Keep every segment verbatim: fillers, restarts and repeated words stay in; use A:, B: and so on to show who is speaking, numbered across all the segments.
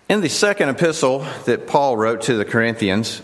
A: In the second epistle that Paul wrote to the Corinthians,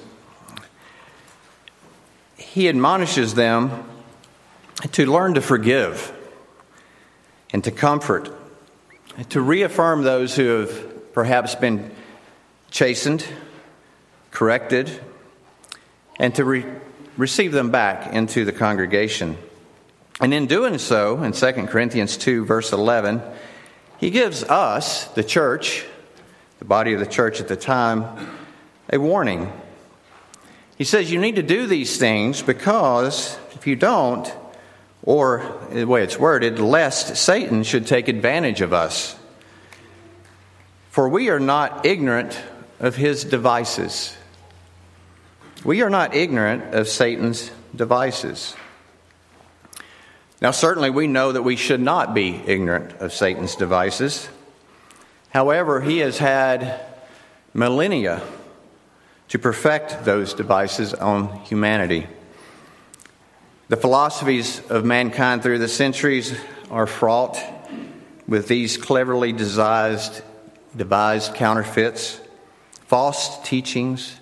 A: he admonishes them to learn to forgive and to comfort, and to reaffirm those who have perhaps been chastened, corrected, and to re- receive them back into the congregation. And in doing so, in Second Corinthians two, verse eleven, he gives us, the church, the body of the church at the time, a warning. He says you need to do these things because if you don't, or the way it's worded, lest Satan should take advantage of us. For we are not ignorant of his devices. We are not ignorant of Satan's devices. Now, certainly we know that we should not be ignorant of Satan's devices. However, he has had millennia to perfect those devices on humanity. The philosophies of mankind through the centuries are fraught with these cleverly devised, devised counterfeits, false teachings,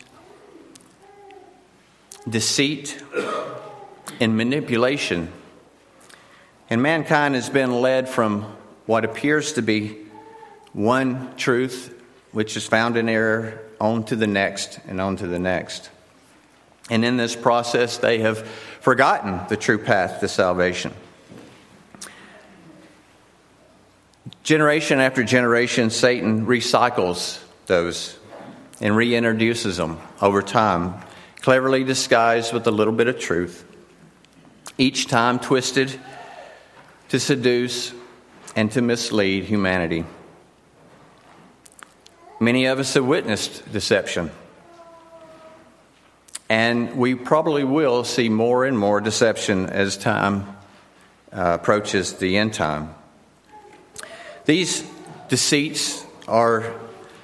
A: deceit, and manipulation. And mankind has been led from what appears to be one truth, which is found in error, on to the next and on to the next. And in this process, they have forgotten the true path to salvation. Generation after generation, Satan recycles those and reintroduces them over time, cleverly disguised with a little bit of truth, each time twisted to seduce and to mislead humanity. Many of us have witnessed deception. And we probably will see more and more deception as time uh, approaches the end time. These deceits are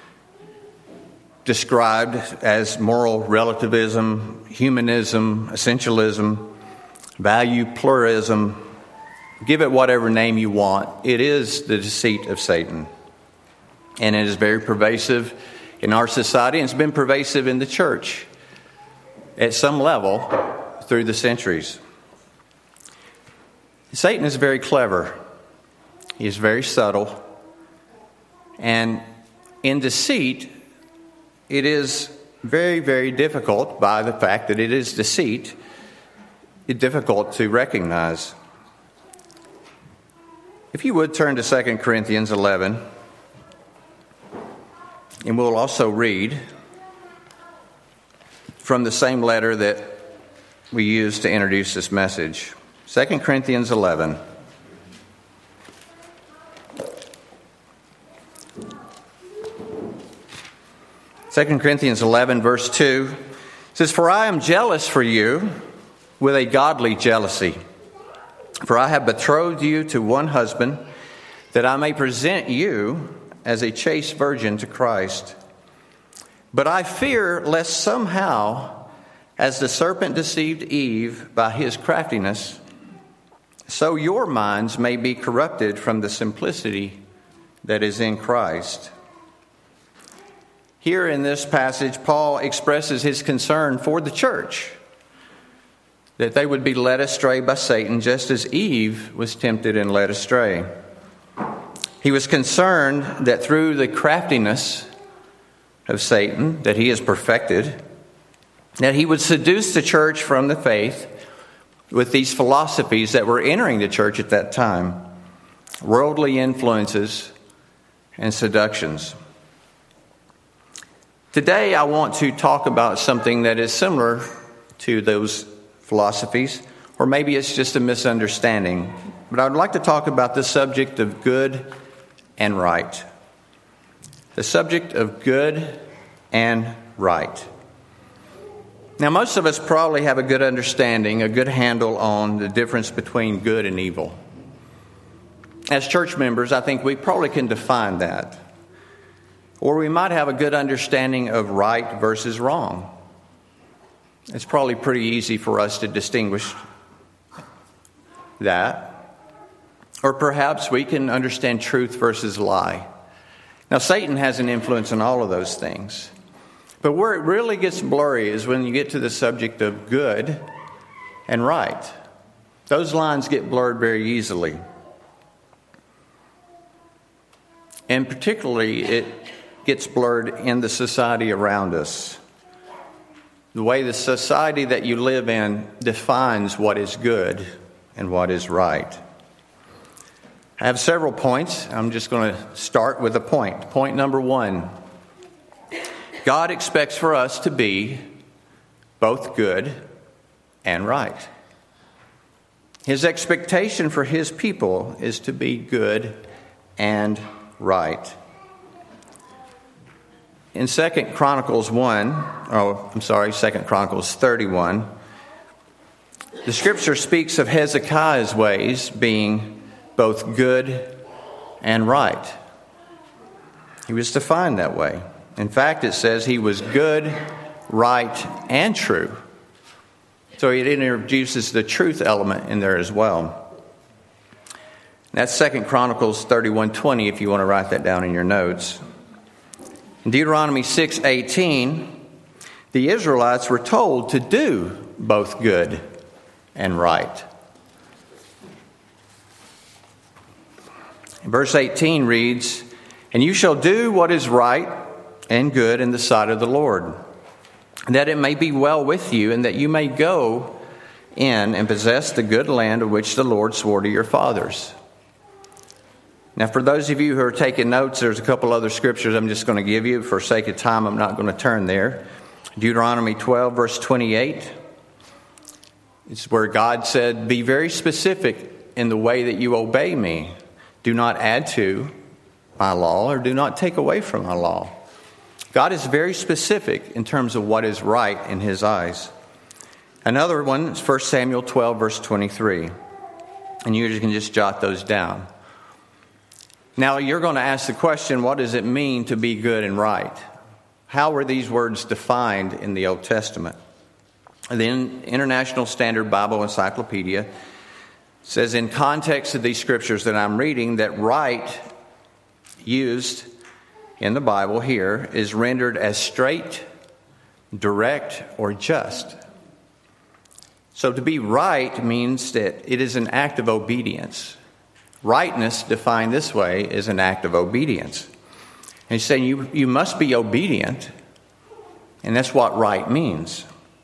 A: described as moral relativism, humanism, essentialism, value pluralism. Give it whatever name you want. It is the deceit of Satan. And it is very pervasive in our society, and it's been pervasive in the church at some level through the centuries. Satan is very clever. He is very subtle. And in deceit, it is very, very difficult, by the fact that it is deceit, it's difficult to recognize. If you would turn to Second Corinthians eleven, and we'll also read from the same letter that we used to introduce this message. Second Corinthians eleven. Second Corinthians eleven, verse two says, "For I am jealous for you with a godly jealousy. For I have betrothed you to one husband, that I may present you as a chaste virgin to Christ. But I fear lest somehow, as the serpent deceived Eve by his craftiness, so your minds may be corrupted from the simplicity that is in Christ." Here in this passage, Paul expresses his concern for the church, that they would be led astray by Satan just as Eve was tempted and led astray. He was concerned that through the craftiness of Satan, that he is perfected, that he would seduce the church from the faith with these philosophies that were entering the church at that time, worldly influences and seductions. Today, I want to talk about something that is similar to those philosophies, or maybe it's just a misunderstanding. But I would like to talk about the subject of good and right. The subject of good and right. Now, most of us probably have a good understanding, a good handle on the difference between good and evil. As church members, I think we probably can define that. Or we might have a good understanding of right versus wrong. It's probably pretty easy for us to distinguish that. Or perhaps we can understand truth versus lie. Now, Satan has an influence on all of those things. But where it really gets blurry is when you get to the subject of good and right. Those lines get blurred very easily. And particularly, it gets blurred in the society around us. The way the society that you live in defines what is good and what is right. I have several points. I'm just going to start with a point. Point number one. God expects for us to be both good and right. His expectation for his people is to be good and right. In Second Chronicles one, oh, I'm sorry, Second Chronicles thirty-one, the scripture speaks of Hezekiah's ways being both good and right. He was defined that way. In fact, it says he was good, right, and true. So it introduces the truth element in there as well. That's Second Chronicles thirty-one twenty if you want to write that down in your notes. In Deuteronomy six eighteen, the Israelites were told to do both good and right. Verse eighteen reads, "And you shall do what is right and good in the sight of the Lord, that it may be well with you, and that you may go in and possess the good land of which the Lord swore to your fathers." Now, for those of you who are taking notes, there's a couple other scriptures I'm just going to give you. For sake of time, I'm not going to turn there. Deuteronomy twelve, verse twenty-eight. It's where God said, "Be very specific in the way that you obey me. Do not add to my law or do not take away from my law." God is very specific in terms of what is right in his eyes. Another one is First Samuel twelve, verse twenty-three. And you can just jot those down. Now, you're going to ask the question, what does it mean to be good and right? How were these words defined in the Old Testament? The International Standard Bible Encyclopedia says, in context of these scriptures that I'm reading, that right used in the Bible here is rendered as straight, direct, or just. So to be right means that it is an act of obedience. Rightness, defined this way, is an act of obedience. And he's saying you, you must be obedient, and that's what right means.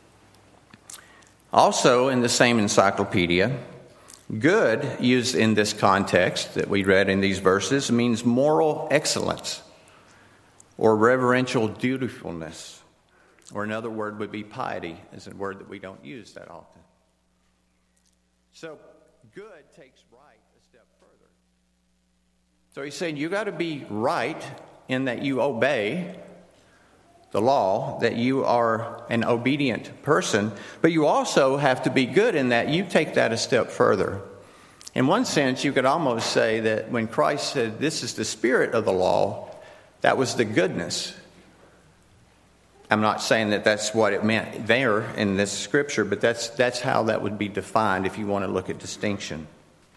A: Also, in the same encyclopedia, good, used in this context that we read in these verses, means moral excellence or reverential dutifulness. Or another word would be piety, is a word that we don't use that often. So, good takes right a step further. So he's saying you got to be right in that you obey the law, that you are an obedient person, but you also have to be good in that you take that a step further. In one sense, you could almost say that when Christ said, "This is the spirit of the law," that was the goodness. I'm not saying that that's what it meant there in this scripture, but that's that's how that would be defined if you want to look at distinction.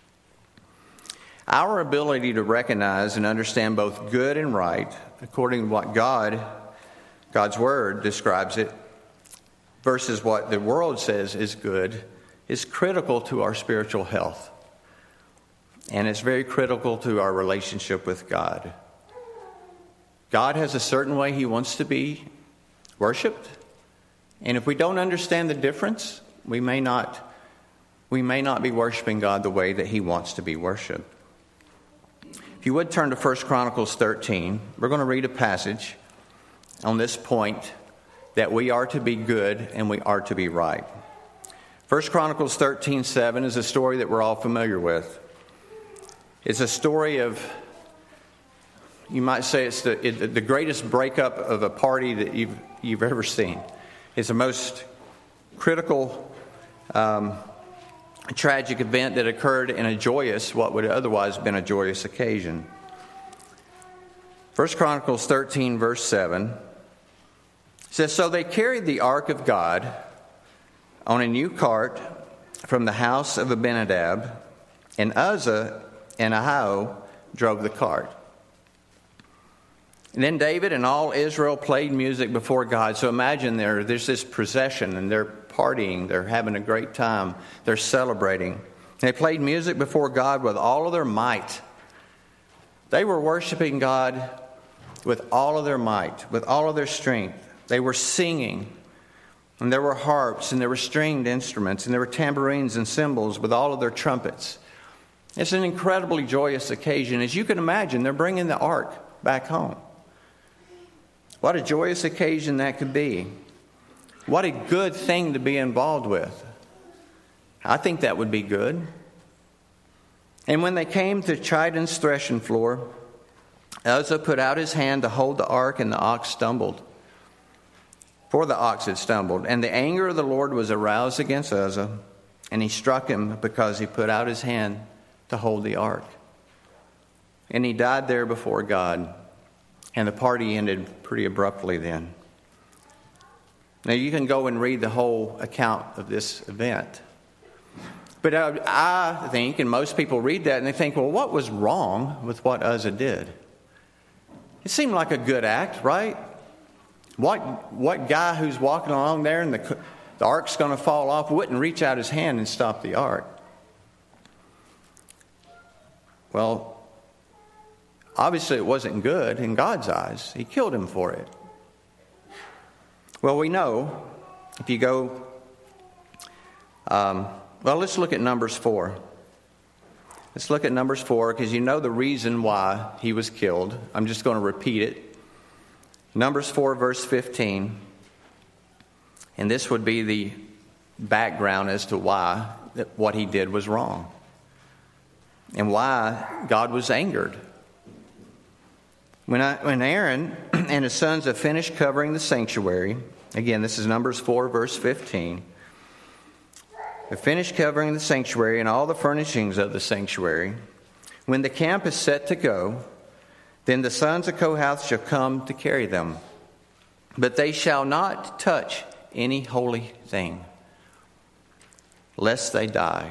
A: Our ability to recognize and understand both good and right, according to what God, God's Word describes it, versus what the world says is good, is critical to our spiritual health. And it's very critical to our relationship with God. God has a certain way He wants to be worshipped. And if we don't understand the difference, we may not we may not be worshiping God the way that He wants to be worshipped. If you would turn to First Chronicles thirteen, we're going to read a passage on this point that we are to be good and we are to be right. First Chronicles thirteen seven is a story that we're all familiar with. It's a story of, you might say it's the it, the greatest breakup of a party that you've you've ever seen. It's the most critical, um, tragic event that occurred in a joyous, what would otherwise have been a joyous occasion. First Chronicles thirteen, verse seven says, "So they carried the ark of God on a new cart from the house of Abinadab, and Uzzah and Ahio drove the cart." And then David and all Israel played music before God. So imagine there, there's this procession and they're partying. They're having a great time. They're celebrating. They played music before God with all of their might. They were worshiping God with all of their might, with all of their strength. They were singing. And there were harps and there were stringed instruments and there were tambourines and cymbals with all of their trumpets. It's an incredibly joyous occasion. As you can imagine, they're bringing the ark back home. What a joyous occasion that could be. What a good thing to be involved with. I think that would be good. And when they came to Chidon's threshing floor, Uzzah put out his hand to hold the ark, and the ox stumbled. For the ox had stumbled. And the anger of the Lord was aroused against Uzzah, and he struck him because he put out his hand to hold the ark. And he died there before God. And the party ended pretty abruptly then. Now you can go and read the whole account of this event. But I, I think, and most people read that and they think, well, what was wrong with what Uzzah did? It seemed like a good act, right? What what guy who's walking along there and the, the ark's going to fall off wouldn't reach out his hand and stop the ark? Well, obviously it wasn't good in God's eyes. He killed him for it. Well, we know, if you go, um, well, let's look at Numbers four. Let's look at Numbers four, because you know the reason why he was killed. I'm just going to repeat it. Numbers four, verse fifteen. And this would be the background as to why that what he did was wrong. And why God was angered. When, I, when Aaron and his sons have finished covering the sanctuary, again, this is Numbers four, verse fifteen. Have finished covering the sanctuary and all the furnishings of the sanctuary. When the camp is set to go, then the sons of Kohath shall come to carry them. But they shall not touch any holy thing, lest they die.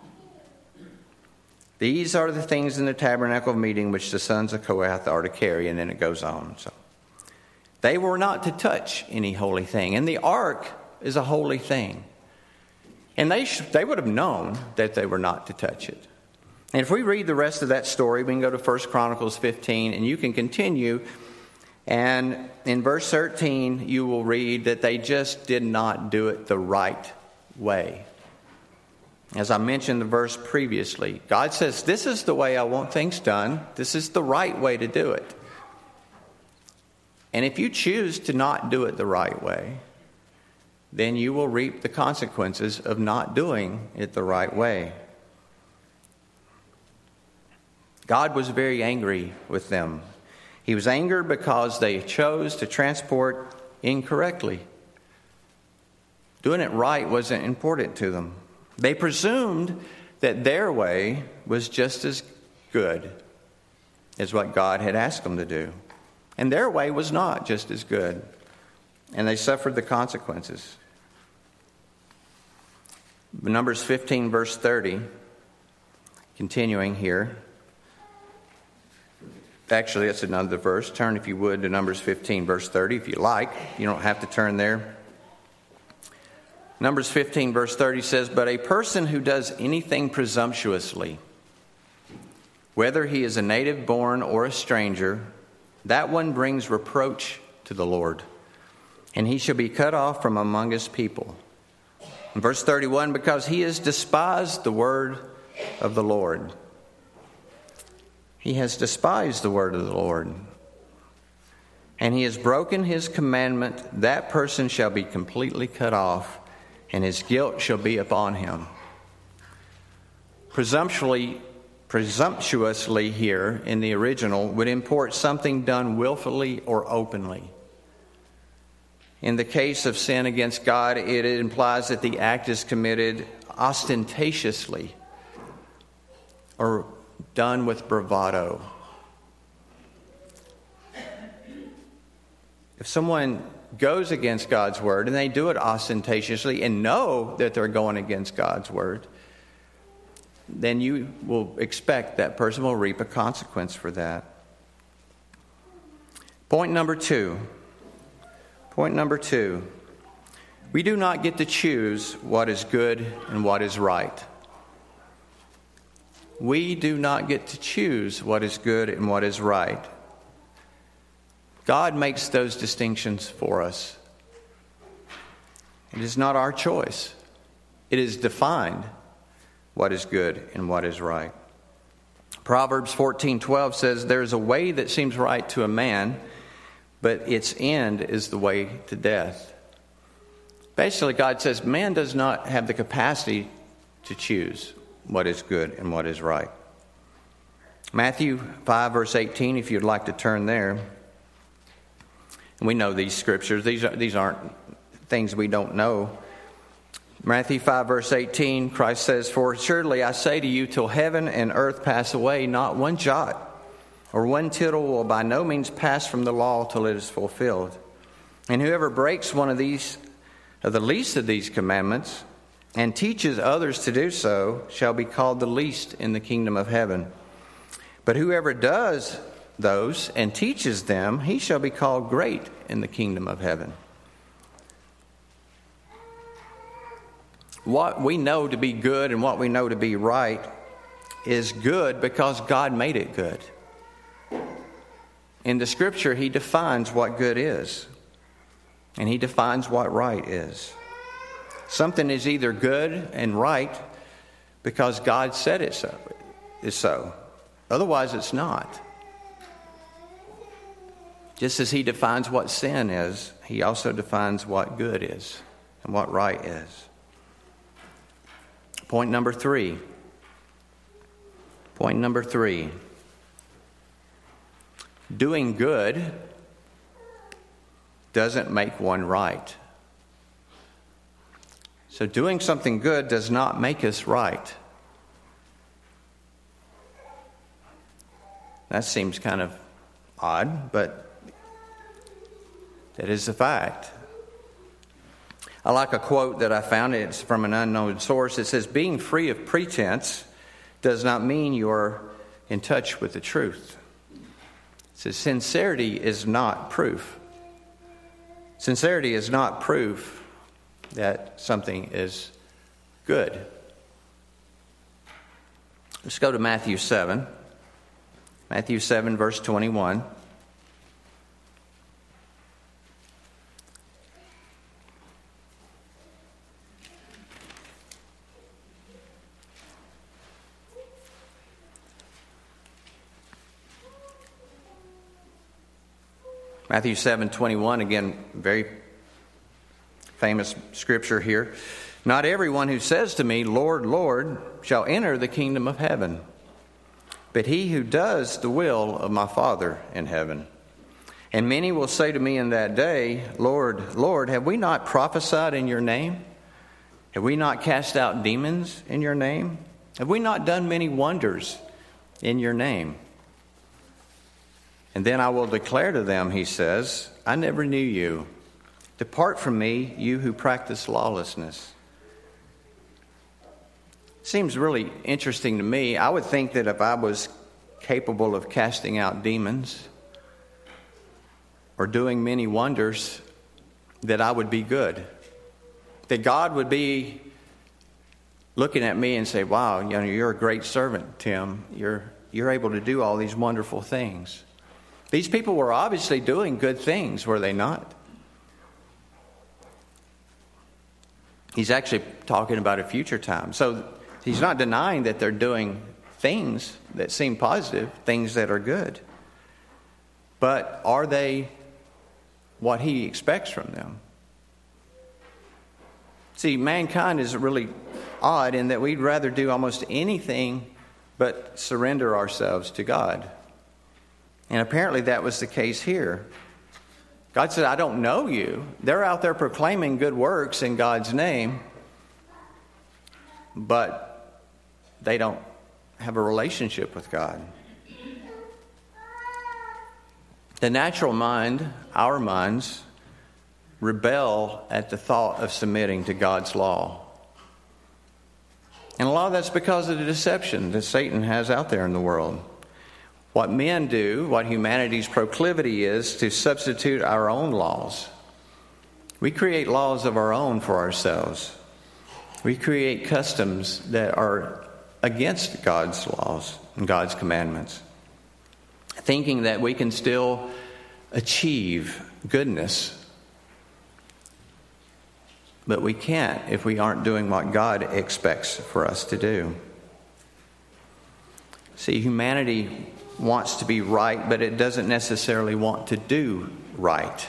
A: These are the things in the tabernacle of meeting which the sons of Kohath are to carry. And then it goes on. So they were not to touch any holy thing. And the ark is a holy thing. And they sh- they would have known that they were not to touch it. And if we read the rest of that story, we can go to First Chronicles fifteen, and you can continue. And in verse thirteen, you will read that they just did not do it the right way. As I mentioned the verse previously, God says, this is the way I want things done. This is the right way to do it. And if you choose to not do it the right way, then you will reap the consequences of not doing it the right way. God was very angry with them. He was angered because they chose to transport incorrectly. Doing it right wasn't important to them. They presumed that their way was just as good as what God had asked them to do. And their way was not just as good. And they suffered the consequences. Numbers fifteen, verse thirty, continuing here. Actually, that's another verse. Turn, if you would, to Numbers fifteen, verse thirty, if you like. You don't have to turn there. Numbers fifteen, verse thirty says, but a person who does anything presumptuously, whether he is a native born or a stranger, that one brings reproach to the Lord, and he shall be cut off from among his people. In verse thirty-one, because he has despised the word of the Lord. He has despised the word of the Lord, and he has broken his commandment. That person shall be completely cut off, and his guilt shall be upon him. Presumptuously, presumptuously here in the original would import something done willfully or openly. In the case of sin against God, it implies that the act is committed ostentatiously or done with bravado. If someone goes against God's word and they do it ostentatiously and know that they're going against God's word, then you will expect that person will reap a consequence for that. Point number two. Point number two. We do not get to choose what is good and what is right. We do not get to choose what is good and what is right. God makes those distinctions for us. It is not our choice. It is defined what is good and what is right. Proverbs fourteen twelve says, "There is a way that seems right to a man, but its end is the way to death." Basically, God says man does not have the capacity to choose what is good and what is right. Matthew five, verse eighteen, if you'd like to turn there. And we know these scriptures. These, are, these aren't things we don't know. Matthew five, verse eighteen, Christ says, "For surely I say to you, till heaven and earth pass away, not one jot or one tittle will by no means pass from the law till it is fulfilled. And whoever breaks one of these, of the least of these commandments, and teaches others to do so, shall be called the least in the kingdom of heaven. But whoever does those and teaches them, he shall be called great in the kingdom of heaven." What we know to be good and what we know to be right is good because God made it good. In the scripture, he defines what good is, and he defines what right is. Something is either good and right because God said it so, is so. Otherwise, it's not. Just as he defines what sin is, he also defines what good is and what right is. Point number three. Point number three. Doing good doesn't make one right. So doing something good does not make us right. That seems kind of odd, but that is a fact. I like a quote that I found. It's from an unknown source. It says, "Being free of pretense does not mean you're in touch with the truth." It says, sincerity is not proof. Sincerity is not proof that something is good. Let's go to Matthew seven. Matthew seven, verse twenty-one. Matthew seven twenty-one, again, very famous scripture here. "Not everyone who says to me, 'Lord, Lord,' shall enter the kingdom of heaven, but he who does the will of my Father in heaven. And many will say to me in that day, 'Lord, Lord, have we not prophesied in your name? Have we not cast out demons in your name? Have we not done many wonders in your name?' And then I will declare to them," he says, "I never knew you. Depart from me, you who practice lawlessness." Seems really interesting to me. I would think that if I was capable of casting out demons or doing many wonders, that I would be good. That God would be looking at me and say, "Wow, you know, you're a great servant, Tim. You're you're able to do all these wonderful things." These people were obviously doing good things, were they not? He's actually talking about a future time. So he's not denying that they're doing things that seem positive, things that are good. But are they what he expects from them? See, mankind is really odd in that we'd rather do almost anything but surrender ourselves to God. And apparently that was the case here. God said, "I don't know you." They're out there proclaiming good works in God's name, but they don't have a relationship with God. The natural mind, our minds, rebel at the thought of submitting to God's law. And a lot of that's because of the deception that Satan has out there in the world. what men do, what humanity's proclivity is, to substitute our own laws. We create laws of our own for ourselves. We create customs that are against God's laws and God's commandments, thinking that we can still achieve goodness. But we can't if we aren't doing what God expects for us to do. See, humanity wants to be right, but it doesn't necessarily want to do right.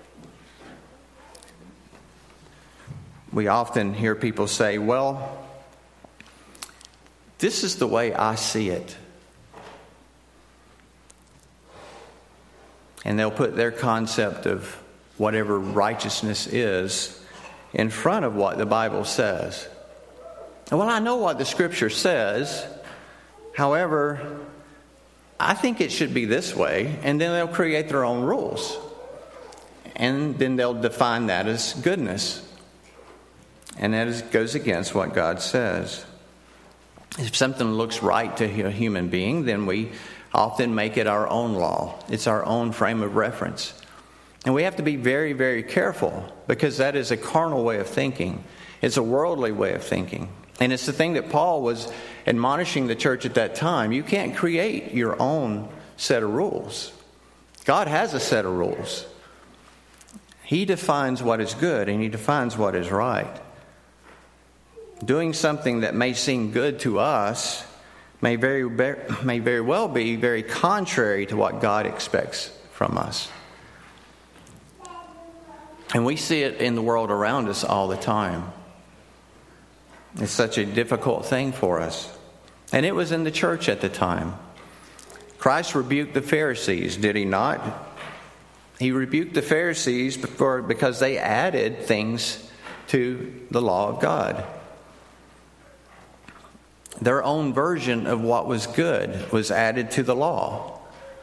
A: We often hear people say, well, this is the way I see it. And they'll put their concept of whatever righteousness is in front of what the Bible says. Well, I know what the Scripture says. However, I think it should be this way. And then they'll create their own rules. And then they'll define that as goodness. And that is, goes against what God says. If something looks right to a human being, then we often make it our own law. It's our own frame of reference. And we have to be very, very careful, because that is a carnal way of thinking. It's a worldly way of thinking. And it's the thing that Paul was admonishing the church at that time. You can't create your own set of rules. God has a set of rules. He defines what is good and He defines what is right. Doing something that may seem good to us may very, may very well be very contrary to what God expects from us. And we see it in the world around us all the time. It's such a difficult thing for us. And it was in the church at the time. Christ rebuked the Pharisees, did He not? He rebuked the Pharisees because they added things to the law of God. Their own version of what was good was added to the law.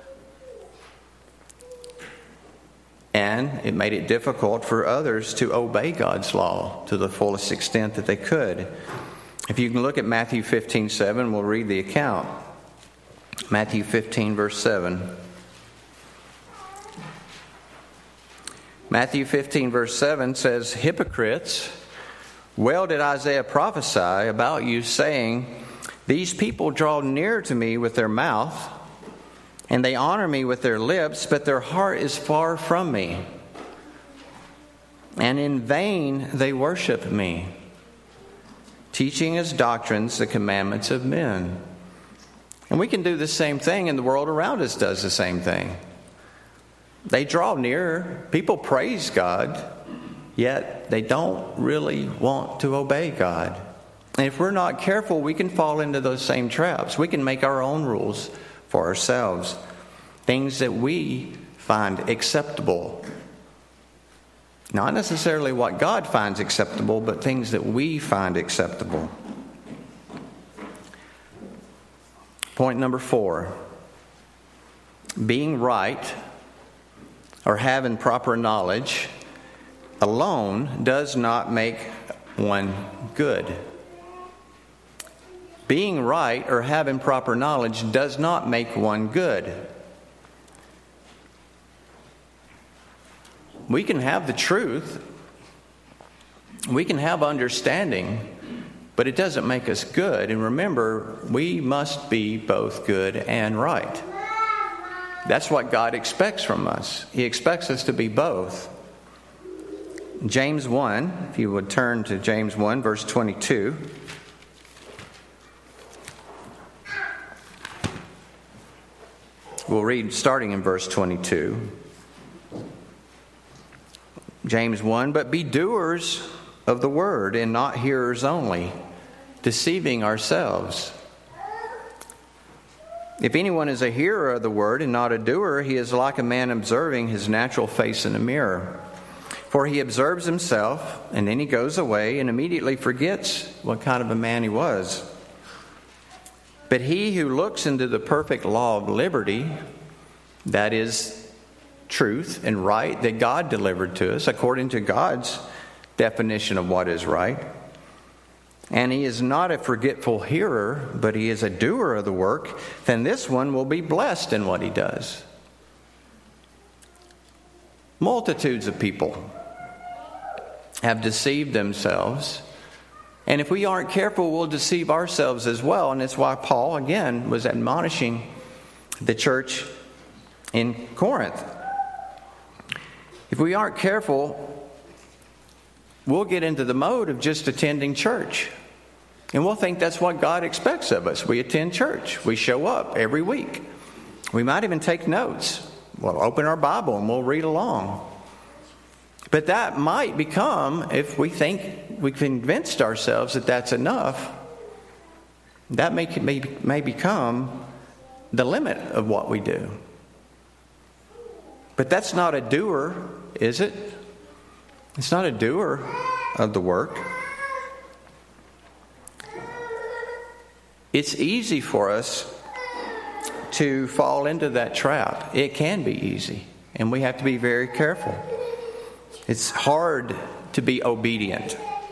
A: And it made it difficult for others to obey God's law to the fullest extent that they could. If you can look at Matthew fifteen seven, we'll read the account. Matthew fifteen, verse seven. Matthew fifteen, verse seven says, "Hypocrites, well did Isaiah prophesy about you, saying, these people draw near to me with their mouth, and they honor me with their lips, but their heart is far from me. And in vain they worship me, teaching as doctrines the commandments of men." And we can do the same thing, and the world around us does the same thing. They draw near, people praise God, yet they don't really want to obey God. And if we're not careful, we can fall into those same traps. We can make our own rules for ourselves, things that we find acceptable. Not necessarily what God finds acceptable, but things that we find acceptable. Point number four. Being right or having proper knowledge alone does not make one good. Being right or having proper knowledge does not make one good. We can have the truth, we can have understanding, but it doesn't make us good. And remember, we must be both good and right. That's what God expects from us. He expects us to be both. James one, if you would turn to James one, verse twenty-two. We'll read starting in verse twenty-two. James one, "But be doers of the word and not hearers only, deceiving ourselves. If anyone is a hearer of the word and not a doer, he is like a man observing his natural face in a mirror. For he observes himself, and then he goes away and immediately forgets what kind of a man he was. But he who looks into the perfect law of liberty," that is truth and right that God delivered to us according to God's definition of what is right, and he is not a forgetful hearer, but he is a doer of the work, then this one will be blessed in what he does. Multitudes of people have deceived themselves, and if we aren't careful, we'll deceive ourselves as well. And that's why Paul, again, was admonishing the church in Corinth. If we aren't careful, we'll get into the mode of just attending church. And we'll think that's what God expects of us. We attend church. We show up every week. We might even take notes. We'll open our Bible and we'll read along. But that might become, if we think we've convinced ourselves that that's enough, that may, may, may become the limit of what we do. But that's not a doer, is it? It's not a doer of the work. It's easy for us to fall into that trap. It can be easy, and we have to be very careful. It's hard to be obedient.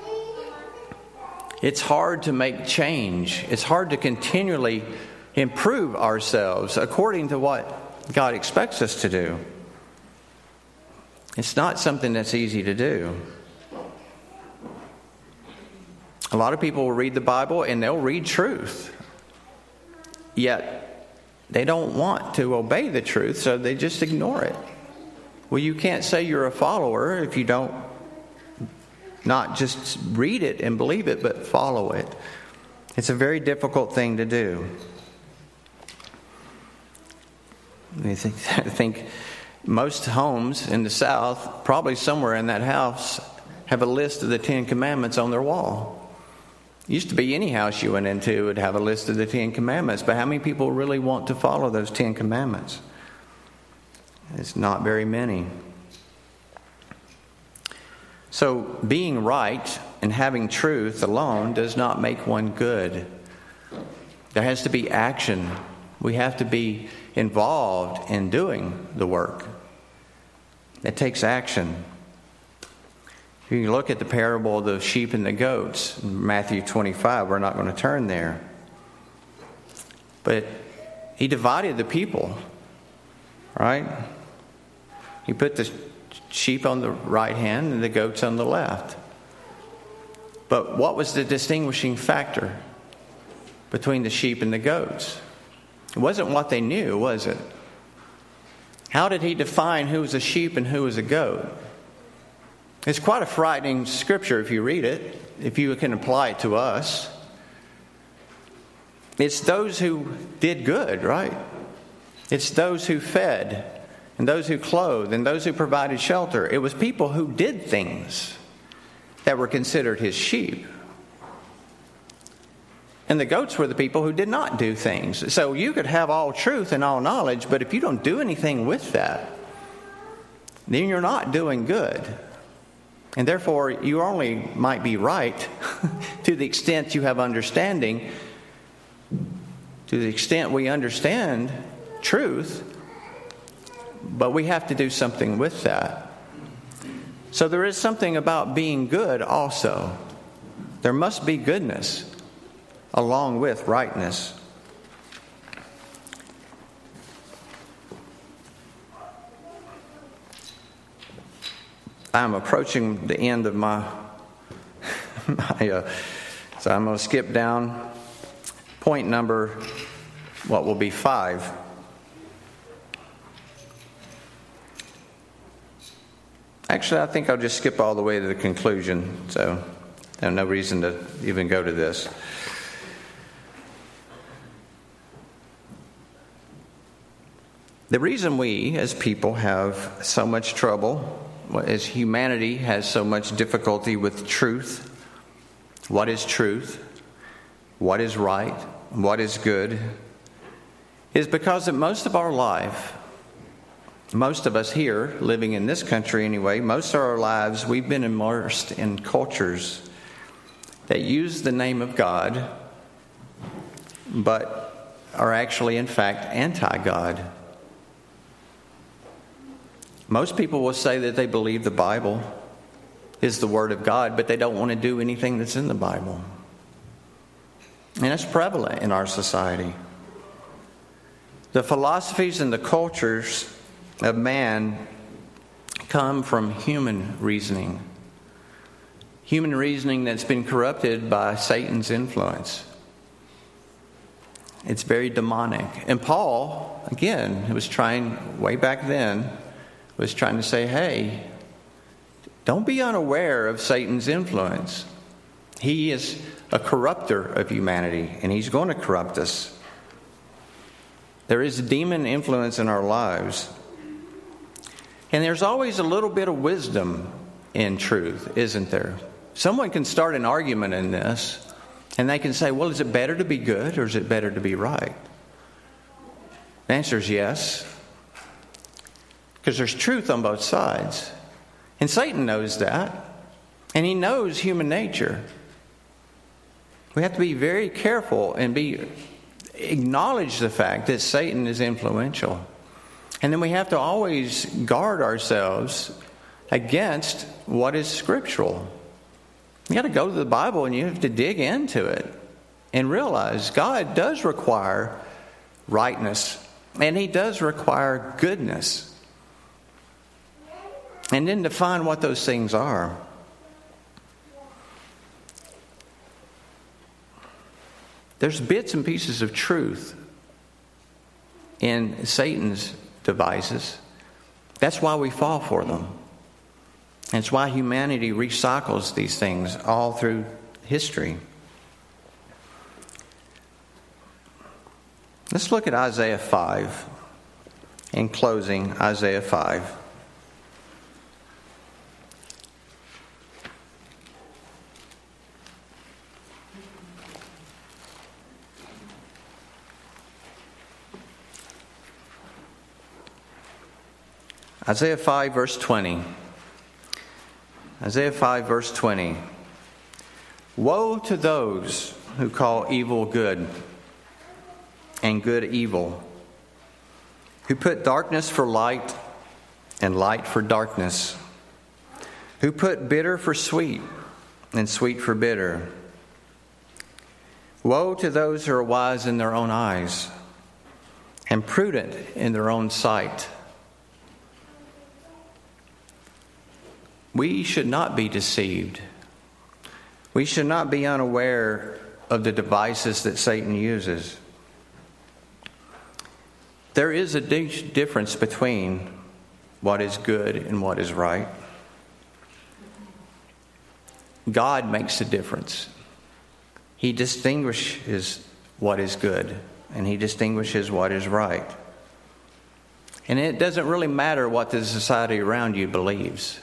A: It's hard to make change. It's hard to continually improve ourselves according to what God expects us to do. It's not something that's easy to do. A lot of people will read the Bible and they'll read truth, yet they don't want to obey the truth, so they just ignore it. Well, you can't say you're a follower if you don't not just read it and believe it, but follow it. It's a very difficult thing to do. I think, I think most homes in the South, probably somewhere in that house, have a list of the Ten Commandments on their wall. It used to be any house you went into would have a list of the Ten Commandments, but how many people really want to follow those Ten Commandments? It's not very many. So being right and having truth alone does not make one good. There has to be action. We have to be involved in doing the work. It takes action. You can look at the parable of the sheep and the goats in Matthew twenty-five. We're not going to turn there. But he divided the people, right? He put the sheep on the right hand and the goats on the left. But what was the distinguishing factor between the sheep and the goats? It wasn't what they knew, was it? How did he define who was a sheep and who was a goat? It's quite a frightening scripture if you read it, if you can apply it to us. It's those who did good, right? It's those who fed, and those who clothed, and those who provided shelter. It was people who did things that were considered his sheep. And the goats were the people who did not do things. So you could have all truth and all knowledge, but if you don't do anything with that, then you're not doing good. And therefore, you only might be right to the extent you have understanding. To the extent we understand truth, but we have to do something with that. So there is something about being good also. There must be goodness along with rightness. I'm approaching the end of my, my uh, so I'm going to skip down point number, what will be five. Actually, I think I'll just skip all the way to the conclusion, so there's no reason to even go to this. The reason we, as people, have so much trouble, as humanity has so much difficulty with truth, what is truth, what is right, what is good, is because that most of our life, most of us here, living in this country anyway, most of our lives we've been immersed in cultures that use the name of God, but are actually in fact anti-God. Most people will say that they believe the Bible is the Word of God, but they don't want to do anything that's in the Bible. And it's prevalent in our society. The philosophies and the cultures of man come from human reasoning. Human reasoning that's been corrupted by Satan's influence. It's very demonic. And Paul, again, was trying, way back then, was trying to say, hey, don't be unaware of Satan's influence. He is a corrupter of humanity, and he's going to corrupt us. There is a demon influence in our lives. And there's always a little bit of wisdom in truth, isn't there? Someone can start an argument in this, and they can say, well, is it better to be good or is it better to be right? The answer is yes. Because there's truth on both sides. And Satan knows that. And he knows human nature. We have to be very careful and be acknowledge the fact that Satan is influential. And then we have to always guard ourselves against what is scriptural. You got to go to the Bible and you have to dig into it and realize God does require rightness and he does require goodness. And then define what those things are. There's bits and pieces of truth in Satan's devices. That's why we fall for them. And it's why humanity recycles these things all through history. Let's look at Isaiah five. In closing, Isaiah five. Isaiah five, verse twenty. Isaiah five, verse twenty. Woe to those who call evil good and good evil, who put darkness for light and light for darkness, who put bitter for sweet and sweet for bitter. Woe to those who are wise in their own eyes and prudent in their own sight. We should not be deceived. We should not be unaware of the devices that Satan uses. There is a difference between what is good and what is right. God makes a difference. He distinguishes what is good and he distinguishes what is right. And it doesn't really matter what the society around you believes.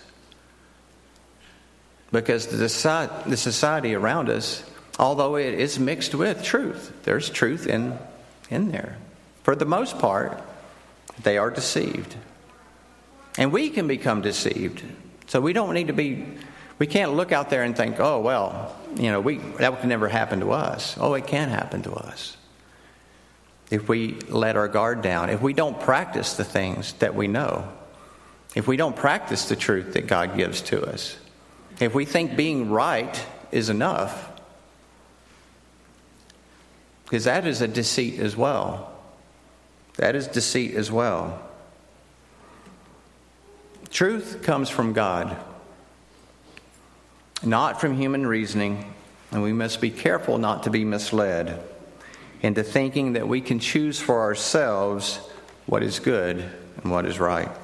A: Because the society around us, although it is mixed with truth, there's truth in, in there. For the most part, they are deceived. And we can become deceived. So we don't need to be, we can't look out there and think, oh, well, you know, we that would never happen to us. Oh, it can happen to us. If we let our guard down, if we don't practice the things that we know, if we don't practice the truth that God gives to us, if we think being right is enough, because that is a deceit as well. That is deceit as well. Truth comes from God, not from human reasoning, and we must be careful not to be misled into thinking that we can choose for ourselves what is good and what is right.